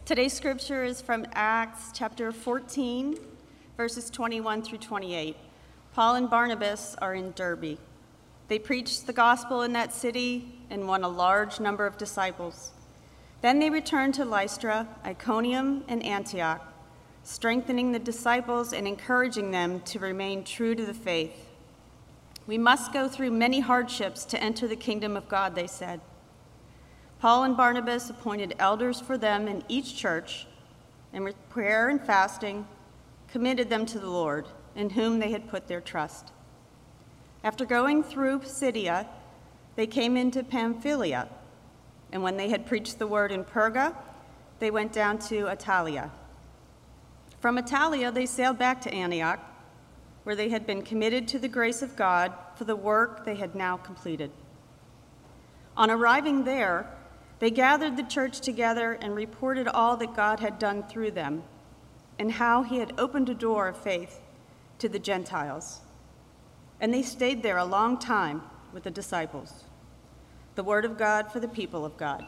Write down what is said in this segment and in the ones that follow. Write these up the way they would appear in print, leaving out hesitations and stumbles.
Today's scripture is from Acts chapter 14, verses 21 through 28. Paul and Barnabas are in Derbe. They preached the gospel in that city and won a large number of disciples. Then they returned to Lystra, Iconium, and Antioch, strengthening the disciples and encouraging them to remain true to the faith. We must go through many hardships to enter the kingdom of God, they said. Paul and Barnabas appointed elders for them in each church, and with prayer and fasting, committed them to the Lord, in whom they had put their trust. After going through Pisidia, they came into Pamphylia, and when they had preached the word in Perga, they went down to Attalia. From Attalia, they sailed back to Antioch, where they had been committed to the grace of God for the work they had now completed. On arriving there, they gathered the church together and reported all that God had done through them and how he had opened a door of faith to the Gentiles. And they stayed there a long time with the disciples. The word of God for the people of God.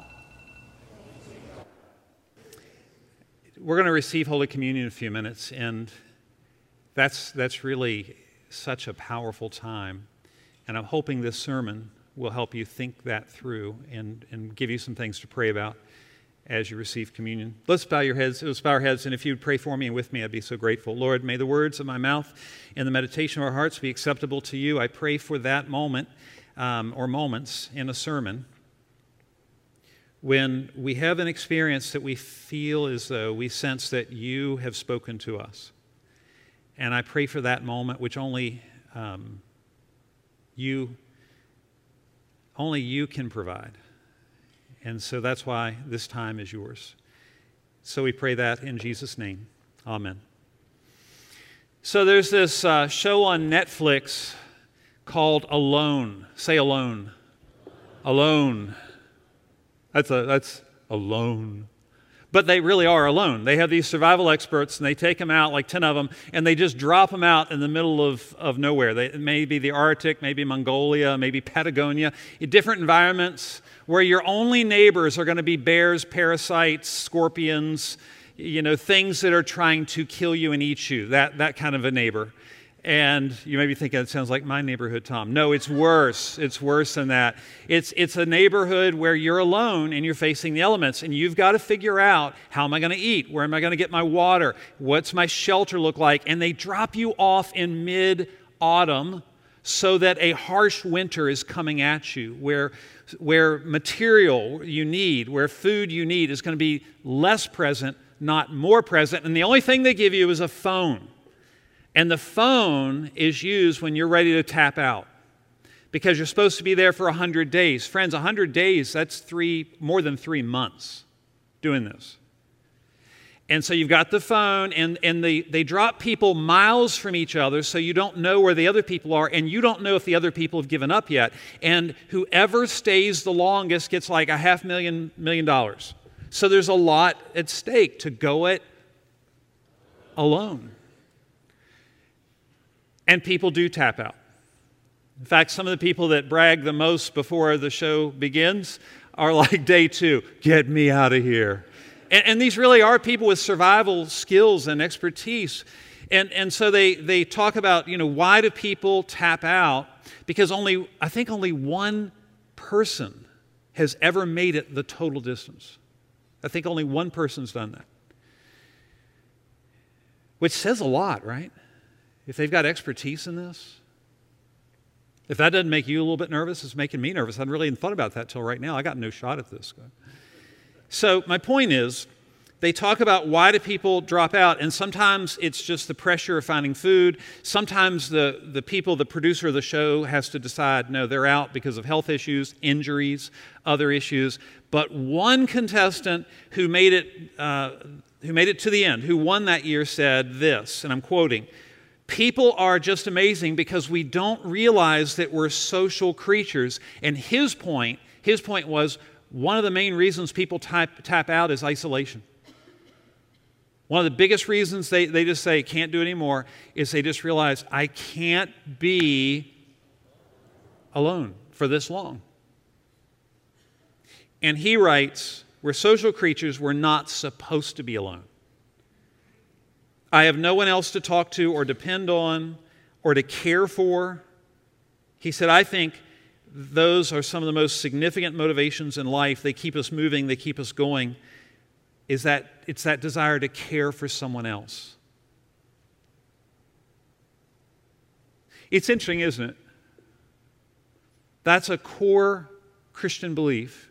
We're going to receive Holy Communion in a few minutes, and that's really such a powerful time. And I'm hoping this sermon will help you think that through and give you some things to pray about as you receive communion. Let's bow our heads, and if you'd pray for me and with me, I'd be so grateful. Lord, may the words of my mouth and the meditation of our hearts be acceptable to you. I pray for that moment or moments in a sermon when we have an experience that we feel as though we sense that you have spoken to us. And I pray for that moment which only you can provide. And so that's why this time is yours. So we pray that in Jesus' name. Amen. So there's this show on Netflix called Alone. Say alone. Alone. That's alone. But they really are alone. They have these survival experts, and they take them out, like 10 of them, and they just drop them out in the middle of nowhere. It may be the Arctic, maybe Mongolia, maybe Patagonia, in different environments where your only neighbors are going to be bears, parasites, scorpions, things that are trying to kill you and eat you, that kind of a neighbor. And you may be thinking, it sounds like my neighborhood, Tom. No, it's worse. It's worse than that. It's a neighborhood where you're alone and you're facing the elements, and you've got to figure out, how am I going to eat? Where am I going to get my water? What's my shelter look like? And they drop you off in mid-autumn so that a harsh winter is coming at you, where material you need, where food you need is going to be less present, not more present. And the only thing they give you is a phone. And the phone is used when you're ready to tap out, because you're supposed to be there for 100 days. Friends, 100 days, that's more than 3 months doing this. And so you've got the phone, and they drop people miles from each other, so you don't know where the other people are, and you don't know if the other people have given up yet. And whoever stays the longest gets like $500,000. So there's a lot at stake to go it alone. And people do tap out. In fact, some of the people that brag the most before the show begins are like, day 2, get me out of here. And these really are people with survival skills and expertise. And so they talk about, why do people tap out? Because I think only one person has ever made it the total distance. I think only one person's done that. Which says a lot, right? If they've got expertise in this. If that doesn't make you a little bit nervous, it's making me nervous. I hadn't really even thought about that till right now. I got no shot at this. So my point is, they talk about why do people drop out, and sometimes it's just the pressure of finding food. Sometimes the producer of the show has to decide, no, they're out because of health issues, injuries, other issues. But one contestant who made it to the end, who won that year, said this, and I'm quoting, "People are just amazing because we don't realize that we're social creatures." And his point was, one of the main reasons people tap out is isolation. One of the biggest reasons they just say, can't do it anymore, is they just realize, I can't be alone for this long. And he writes, we're social creatures, we're not supposed to be alone. I have no one else to talk to or depend on or to care for. He said, I think those are some of the most significant motivations in life. They keep us moving, they keep us going. It's that desire to care for someone else. It's interesting, isn't it? That's a core Christian belief.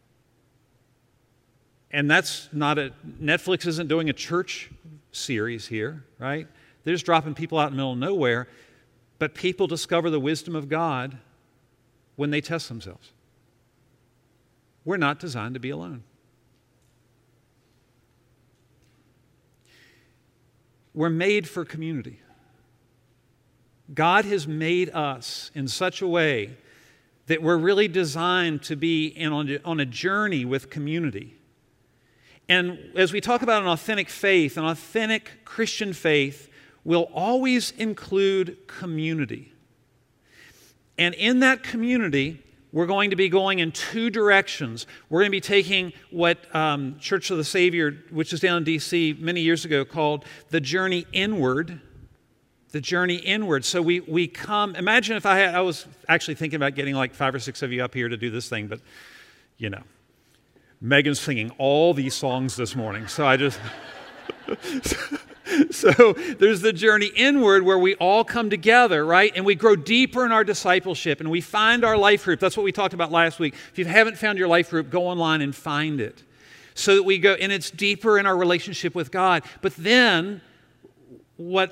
And that's not Netflix isn't doing a church series here, right? They're just dropping people out in the middle of nowhere. But people discover the wisdom of God when they test themselves. We're not designed to be alone. We're made for community. God has made us in such a way that we're really designed to be on a journey with community. And as we talk about an authentic faith, an authentic Christian faith will always include community. And in that community, we're going to be going in two directions. We're going to be taking what Church of the Savior, which is down in D.C. many years ago, called the journey inward. The journey inward. So we come, imagine if I was actually thinking about getting like 5 or 6 of you up here to do this thing, but you know, Megan's singing all these songs this morning, so I just... So there's the journey inward where we all come together, right? And we grow deeper in our discipleship and we find our life group. That's what we talked about last week. If you haven't found your life group, go online and find it. So that we go, and it's deeper in our relationship with God. But then what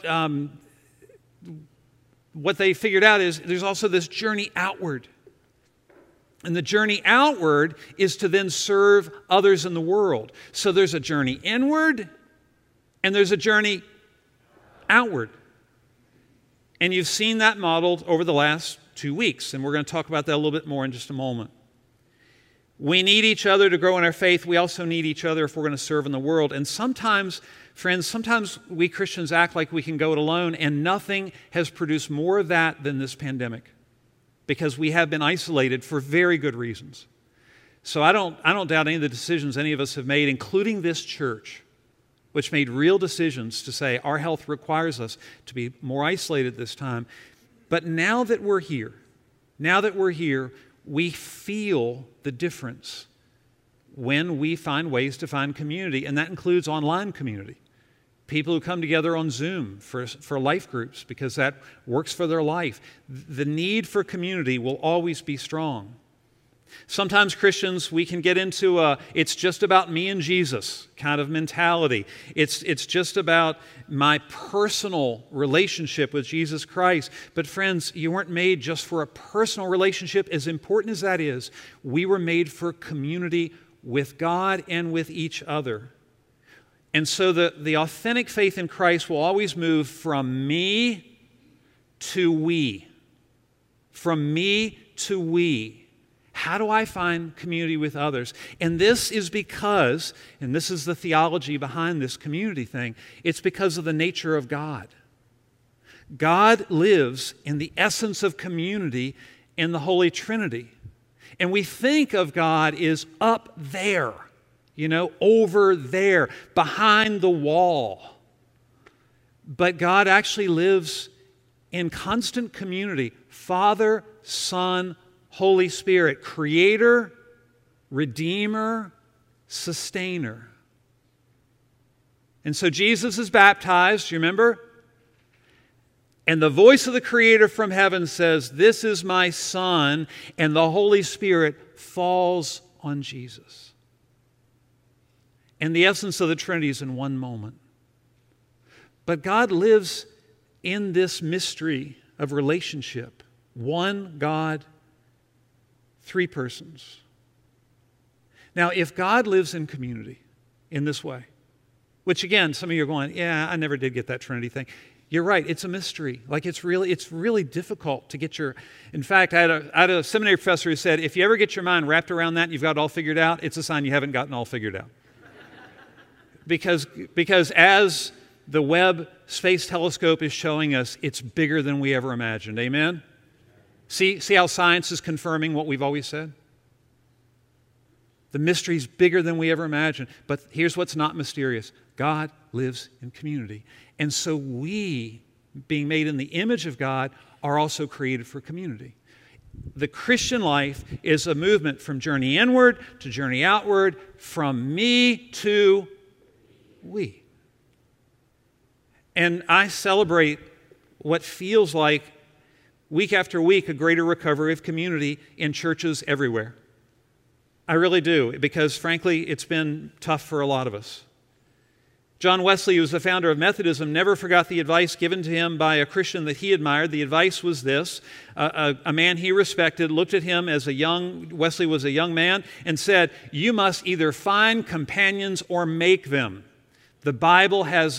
they figured out is there's also this journey outward. And the journey outward is to then serve others in the world. So there's a journey inward and there's a journey outward. And you've seen that modeled over the last 2 weeks. And we're going to talk about that a little bit more in just a moment. We need each other to grow in our faith. We also need each other if we're going to serve in the world. And sometimes, friends, sometimes we Christians act like we can go it alone, and nothing has produced more of that than this pandemic, because we have been isolated for very good reasons. So I don't doubt any of the decisions any of us have made, including this church, which made real decisions to say our health requires us to be more isolated this time. But now that we're here, we feel the difference when we find ways to find community, and that includes online community. People who come together on Zoom for life groups because that works for their life. The need for community will always be strong. Sometimes Christians, we can get into it's just about me and Jesus kind of mentality. It's just about my personal relationship with Jesus Christ. But friends, you weren't made just for a personal relationship. As important as that is, we were made for community with God and with each other. And so the authentic faith in Christ will always move from me to we. From me to we. How do I find community with others? And this is because, and this is the theology behind this community thing, it's because of the nature of God. God lives in the essence of community in the Holy Trinity. And we think of God as up there, over there, behind the wall. But God actually lives in constant community. Father, Son, Holy Spirit, Creator, Redeemer, Sustainer. And so Jesus is baptized, you remember? And the voice of the Creator from heaven says, "This is my Son," and the Holy Spirit falls on Jesus. And the essence of the Trinity is in one moment. But God lives in this mystery of relationship. One God, 3 persons. Now, if God lives in community in this way, which again, some of you are going, yeah, I never did get that Trinity thing. You're right, it's a mystery. Like it's really difficult to get your... In fact, I had a seminary professor who said, if you ever get your mind wrapped around that and you've got it all figured out, it's a sign you haven't gotten all figured out. Because as the Webb Space Telescope is showing us, it's bigger than we ever imagined. Amen? See how science is confirming what we've always said? The mystery is bigger than we ever imagined. But here's what's not mysterious. God lives in community. And so we, being made in the image of God, are also created for community. The Christian life is a movement from journey inward to journey outward, from me to we. And I celebrate what feels like, week after week, a greater recovery of community in churches everywhere. I really do, because frankly, it's been tough for a lot of us. John Wesley, who was the founder of Methodism, never forgot the advice given to him by a Christian that he admired. The advice was this. A man he respected looked at him as Wesley was a young man, and said, "You must either find companions or make them. The Bible knows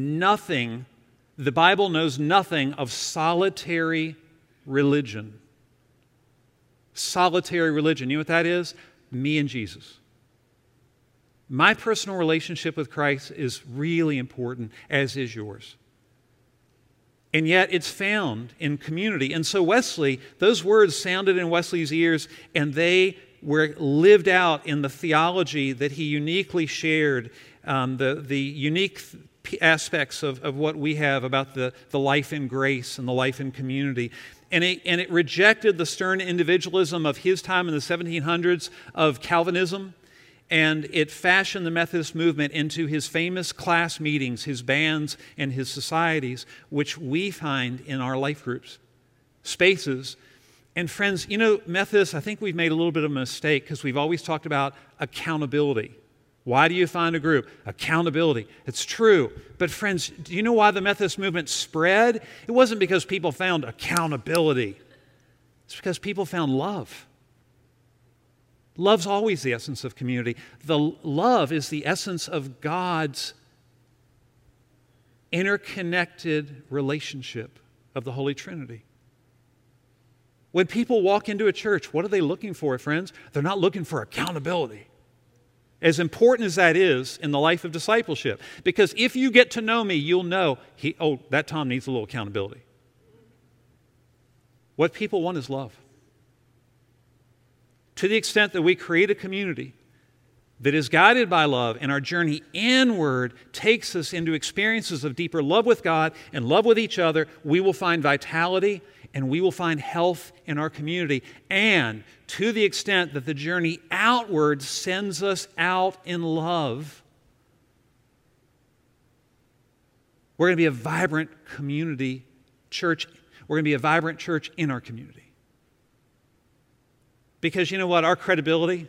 nothing of solitary religion." Solitary religion. You know what that is? Me and Jesus. My personal relationship with Christ is really important, as is yours. And yet it's found in community. And so Wesley, those words sounded in Wesley's ears, and they were lived out in the theology that he uniquely shared, the unique aspects of what we have about the life in grace and the life in community. And it rejected the stern individualism of his time in the 1700s of Calvinism, and it fashioned the Methodist movement into his famous class meetings, his bands, and his societies, which we find in our life groups, spaces. And friends, you know, Methodists, I think we've made a little bit of a mistake because we've always talked about accountability. Why do you find a group? Accountability. It's true. But friends, do you know why the Methodist movement spread? It wasn't because people found accountability. It's because people found love. Love's always the essence of community. The love is the essence of God's interconnected relationship of the Holy Trinity. When people walk into a church, what are they looking for, friends? They're not looking for accountability. As important as that is in the life of discipleship. Because if you get to know me, you'll know, that Tom needs a little accountability. What people want is love. To the extent that we create a community that is guided by love, and our journey inward takes us into experiences of deeper love with God and love with each other, we will find vitality and we will find health in our community. And to the extent that the journey outward sends us out in love, we're going to be a vibrant community church. We're going to be a vibrant church in our community. Because you know what? Our credibility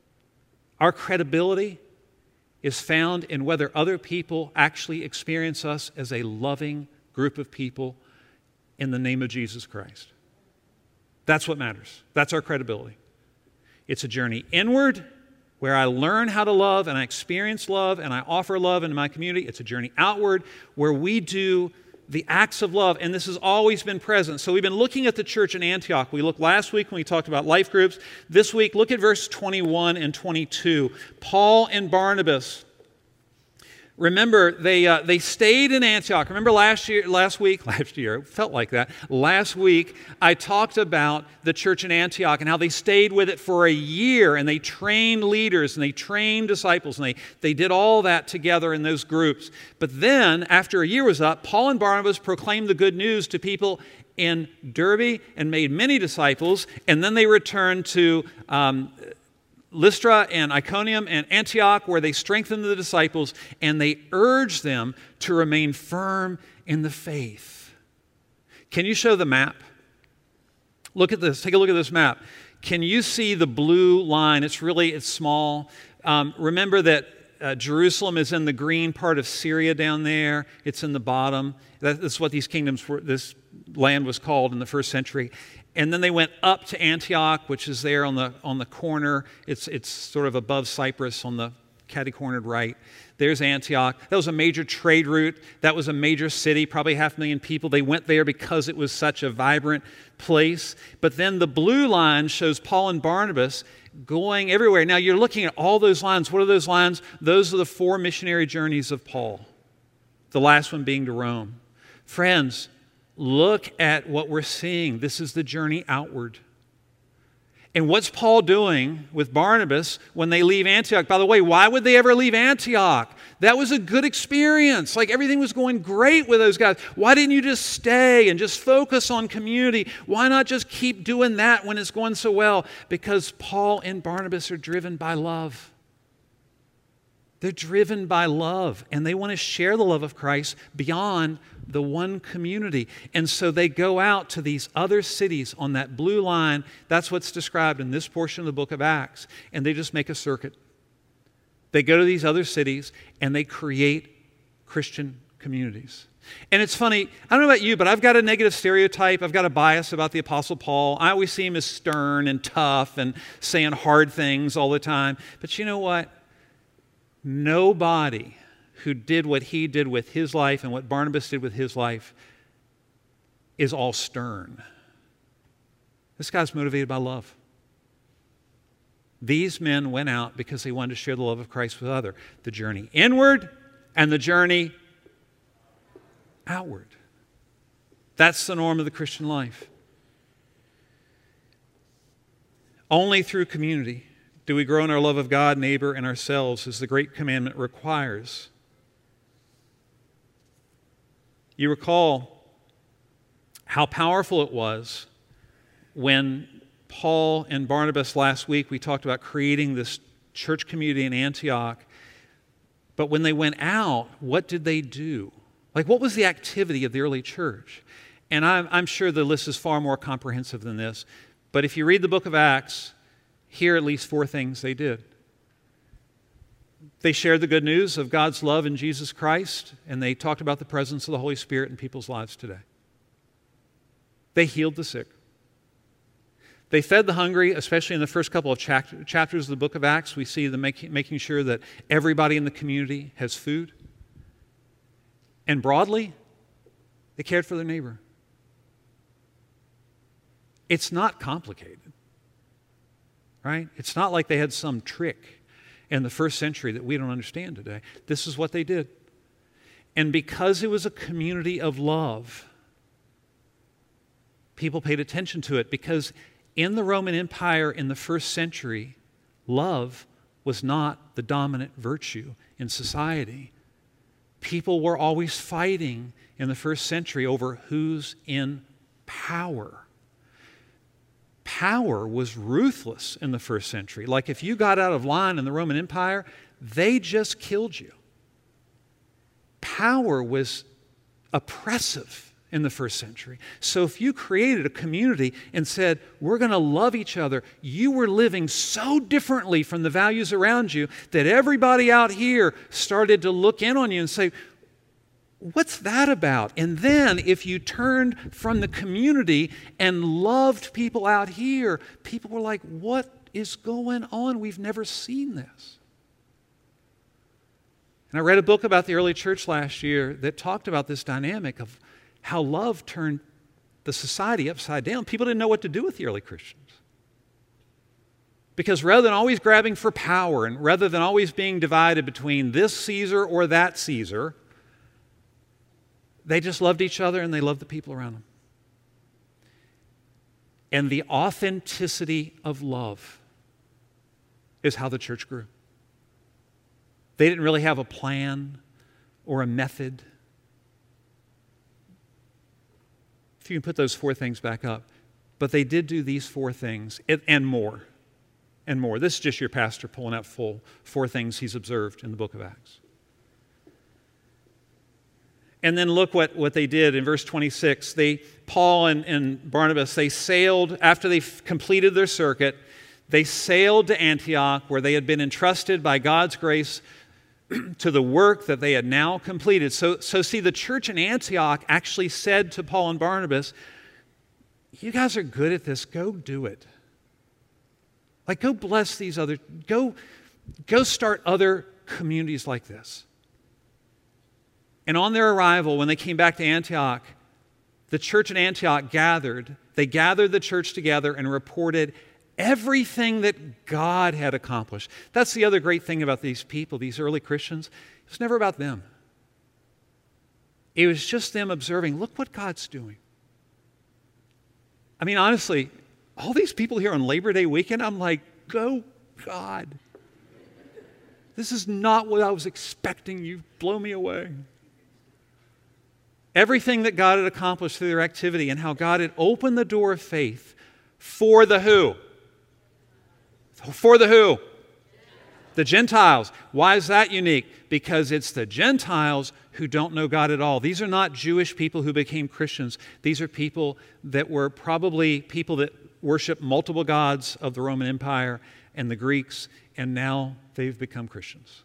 is found in whether other people actually experience us as a loving group of people in the name of Jesus Christ. That's what matters. That's our credibility. It's a journey inward where I learn how to love and I experience love and I offer love into my community. It's a journey outward where we do the acts of love, and this has always been present. So we've been looking at the church in Antioch. We looked last week when we talked about life groups. This week, look at verse 21 and 22. Paul and Barnabas. Remember, they stayed in Antioch. Remember last week, it felt like that. Last week, I talked about the church in Antioch and how they stayed with it for a year, and they trained leaders and they trained disciples, and they did all that together in those groups. But then, after a year was up, Paul and Barnabas proclaimed the good news to people in Derbe and made many disciples, and then they returned to Lystra and Iconium and Antioch, where they strengthened the disciples and they urged them to remain firm in the faith. Can you show the map? Look at this. Take a look at this map. Can you see the blue line? It's small. Remember that Jerusalem is in the green part of Syria down there. It's in the bottom. That's what this land was called in the first century. And then they went up to Antioch, which is there on the corner. It's sort of above Cyprus on the catty-cornered right. There's Antioch. That was a major trade route. That was a major city, probably 500,000 people. They went there because it was such a vibrant place. But then the blue line shows Paul and Barnabas going everywhere. Now you're looking at all those lines. What are those lines? Those are the 4 missionary journeys of Paul. The last one being to Rome. Friends, look at what we're seeing. This is the journey outward. And what's Paul doing with Barnabas when they leave Antioch? By the way, why would they ever leave Antioch? That was a good experience. Like everything was going great with those guys. Why didn't you just stay and just focus on community? Why not just keep doing that when it's going so well? Because Paul and Barnabas are driven by love. They're driven by love, and they want to share the love of Christ beyond the one community. And so they go out to these other cities on that blue line. That's what's described in this portion of the book of Acts. And they just make a circuit. They go to these other cities, and they create Christian communities. And it's funny, I don't know about you, but I've got a negative stereotype. I've got a bias about the Apostle Paul. I always see him as stern and tough and saying hard things all the time. But you know what? Nobody who did what he did with his life and what Barnabas did with his life is all stern. This guy's motivated by love. These men went out because they wanted to share the love of Christ with others. The journey inward and the journey outward. That's the norm of the Christian life. Only through community do we grow in our love of God, neighbor, and ourselves, as the great commandment requires. You recall how powerful it was when Paul and Barnabas last week, we talked about creating this church community in Antioch. But when they went out, what did they do? Like, what was the activity of the early church? And I'm sure the list is far more comprehensive than this. But if you read the book of Acts, here are at least 4 things they did. They shared the good news of God's love in Jesus Christ, and they talked about the presence of the Holy Spirit in people's lives today. They healed the sick. They fed the hungry, especially in the first couple of chapters of the book of Acts. We see them making sure that everybody in the community has food. And broadly, they cared for their neighbor. It's not complicated. Right? It's not like they had some trick in the first century that we don't understand today. This is what they did. And because it was a community of love, people paid attention to it, because in the Roman Empire in the first century, love was not the dominant virtue in society. People were always fighting in the first century over who's in power. Power was ruthless in the first century. Like if you got out of line in the Roman Empire, they just killed you. Power was oppressive in the first century. So if you created a community and said, we're going to love each other, you were living so differently from the values around you that everybody out here started to look in on you and say, what's that about? And then if you turned from the community and loved people out here, people were like, what is going on? We've never seen this. And I read a book about the early church last year that talked about this dynamic of how love turned the society upside down. People didn't know what to do with the early Christians. Because rather than always grabbing for power and rather than always being divided between this Caesar or that Caesar, they just loved each other and they loved the people around them. And the authenticity of love is how the church grew. They didn't really have a plan or a method. If you can put those 4 things back up. But they did do these 4 things and more. And more. This is just your pastor pulling out 4 things he's observed in the book of Acts. And then look what they did in verse 26. Paul and Barnabas, they sailed, after they completed their circuit, they sailed to Antioch, where they had been entrusted by God's grace to the work that they had now completed. So see, the church in Antioch actually said to Paul and Barnabas, you guys are good at this, go do it. Like, go bless these other, go start other communities like this. And on their arrival, when they came back to Antioch, the church in Antioch gathered. They gathered the church together and reported everything that God had accomplished. That's the other great thing about these people, these early Christians. It was never about them. It was just them observing, look what God's doing. I mean, honestly, all these people here on Labor Day weekend, I'm like, go God. This is not what I was expecting. You blow me away. Everything that God had accomplished through their activity and how God had opened the door of faith for the who? For the who? The Gentiles. Why is that unique? Because it's the Gentiles who don't know God at all. These are not Jewish people who became Christians. These are people that were probably people that worship multiple gods of the Roman Empire and the Greeks, and now they've become Christians.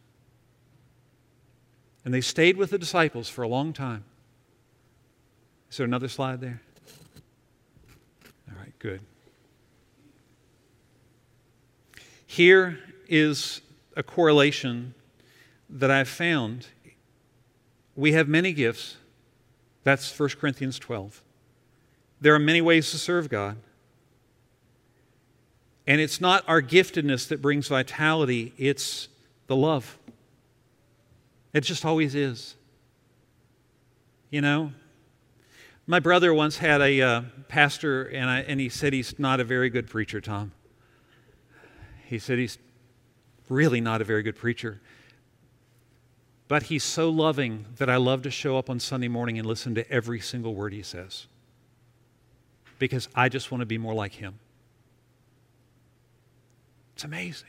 And they stayed with the disciples for a long time. Is there another slide there? All right, good. Here is a correlation that I've found. We have many gifts. That's 1 Corinthians 12. There are many ways to serve God. And it's not our giftedness that brings vitality, it's the love. It just always is. You know? My brother once had a pastor, and he said he's not a very good preacher, Tom. He said he's really not a very good preacher. But he's so loving that I love to show up on Sunday morning and listen to every single word he says. Because I just want to be more like him. It's amazing.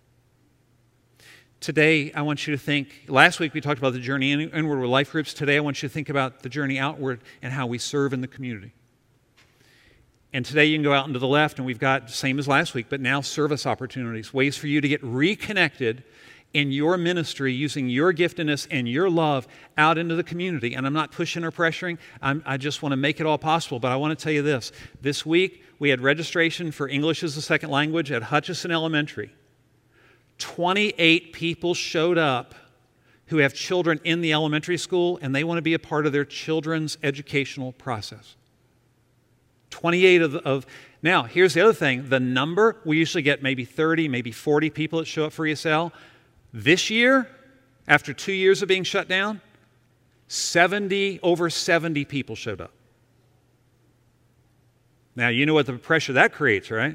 Today, I want you to think, last week we talked about the journey inward with life groups. Today, I want you to think about the journey outward and how we serve in the community. And today you can go out and to the left, and we've got, same as last week, but now service opportunities, ways for you to get reconnected in your ministry using your giftedness and your love out into the community. And I'm not pushing or pressuring. I just want to make it all possible. But I want to tell you this. This week, we had registration for English as a second language at Hutchison Elementary. 28 people showed up who have children in the elementary school, and they want to be a part of their children's educational process. 28 of now, here's the other thing. The number, we usually get maybe 30, maybe 40 people that show up for ESL. This year, after 2 years of being shut down, over 70 people showed up. Now, you know what the pressure that creates, right?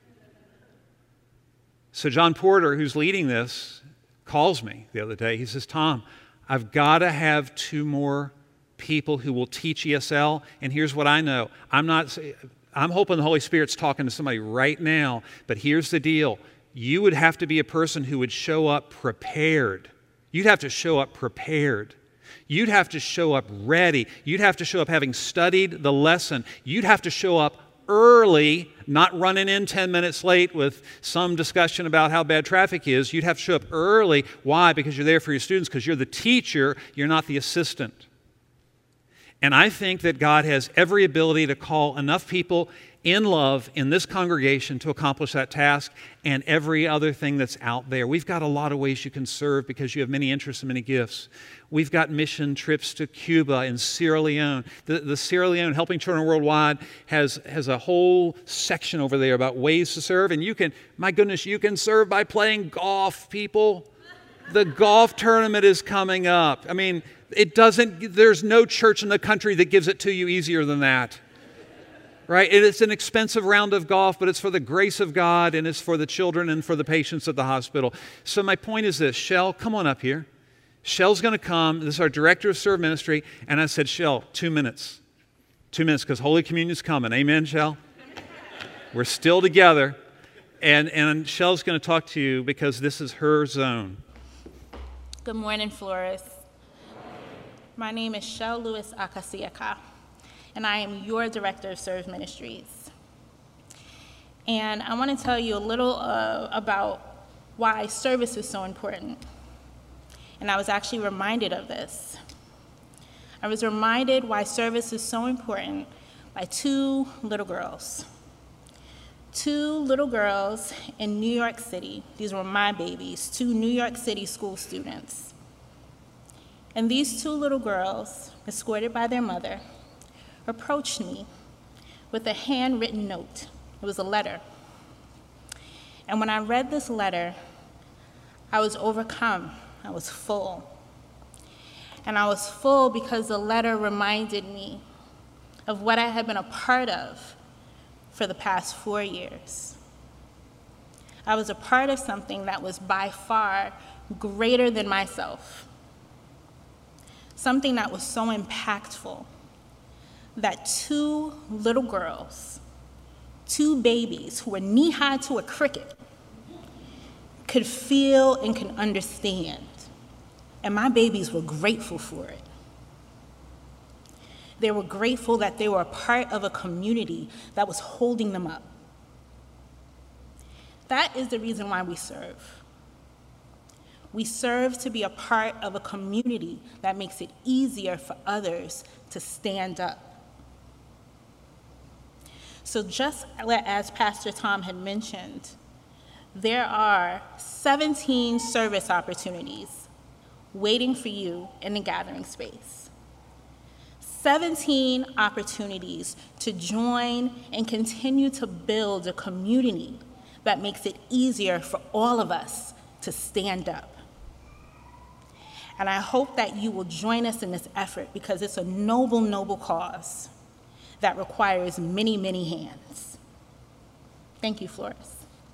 So John Porter, who's leading this, calls me the other day. He says, Tom, I've got to have 2 more people who will teach ESL, and here's what I know. I'm hoping the Holy Spirit's talking to somebody right now, but here's the deal. You would have to be a person who would show up prepared. You'd have to show up prepared. You'd have to show up ready. You'd have to show up having studied the lesson. You'd have to show up early, not running in 10 minutes late with some discussion about how bad traffic is. You'd have to show up early. Why? Because you're there for your students, because you're the teacher, you're not the assistant. And I think that God has every ability to call enough people in love in this congregation to accomplish that task and every other thing that's out there. We've got a lot of ways you can serve because you have many interests and many gifts. We've got mission trips to Cuba and Sierra Leone. The Sierra Leone Helping Children Worldwide has a whole section over there about ways to serve. And you can, my goodness, you can serve by playing golf, people. The golf tournament is coming up. I mean, there's no church in the country that gives it to you easier than that. Right? It's an expensive round of golf, but it's for the grace of God, and it's for the children and for the patients at the hospital. So my point is this. Shell, come on up here. Shell's going to come. This is our director of Serve Ministry. And I said, Shell, 2 minutes. 2 minutes, because Holy Communion's coming. Amen, Shell? We're still together. And Shell's going to talk to you because this is her zone. Good morning, Flores. My name is Shell Lewis Akasiaka, and I am your Director of Serve Ministries. And I want to tell you a little about why service is so important. And I was actually reminded of this. I was reminded why service is so important by 2 little girls. 2 little girls in New York City. These were my babies, 2 New York City school students. And these 2 little girls, escorted by their mother, approached me with a handwritten note. It was a letter. And when I read this letter, I was overcome. I was full. And I was full because the letter reminded me of what I had been a part of for the past 4 years. I was a part of something that was by far greater than myself, something that was so impactful that 2 little girls, 2 babies who were knee-high to a cricket, could feel and could understand. And my babies were grateful for it. They were grateful that they were a part of a community that was holding them up. That is the reason why we serve. We serve to be a part of a community that makes it easier for others to stand up. So just as Pastor Tom had mentioned, there are 17 service opportunities waiting for you in the gathering space. 17 opportunities to join and continue to build a community that makes it easier for all of us to stand up. And I hope that you will join us in this effort because it's a noble, noble cause that requires many, many hands. Thank you, Flores.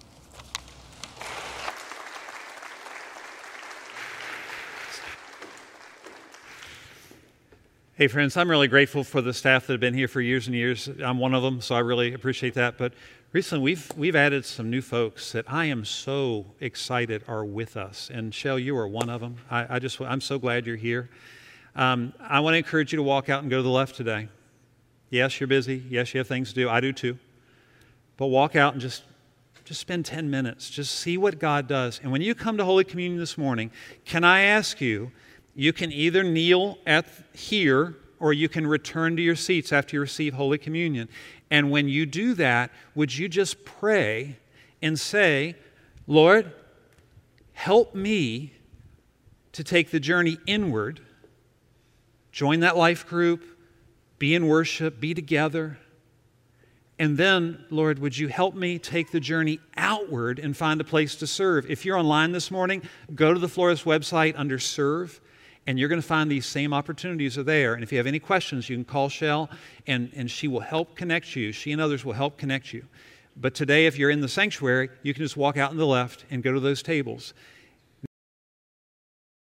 Hey, friends, I'm really grateful for the staff that have been here for years and years. I'm one of them, so I really appreciate that. But recently, we've added some new folks that I am so excited are with us. And, Shell, you are one of them. I'm so glad you're here. I want to encourage you to walk out and go to the left today. Yes, you're busy. Yes, you have things to do. I do too. But walk out and just spend 10 minutes. Just see what God does. And when you come to Holy Communion this morning, can I ask you, you can either kneel here or you can return to your seats after you receive Holy Communion. And when you do that, would you just pray and say, Lord, help me to take the journey inward, join that life group, be in worship, be together. And then, Lord, would you help me take the journey outward and find a place to serve? If you're online this morning, go to the Flores website under Serve, and you're going to find these same opportunities are there. And if you have any questions, you can call Shell, and she will help connect you. She and others will help connect you. But today, if you're in the sanctuary, you can just walk out on the left and go to those tables.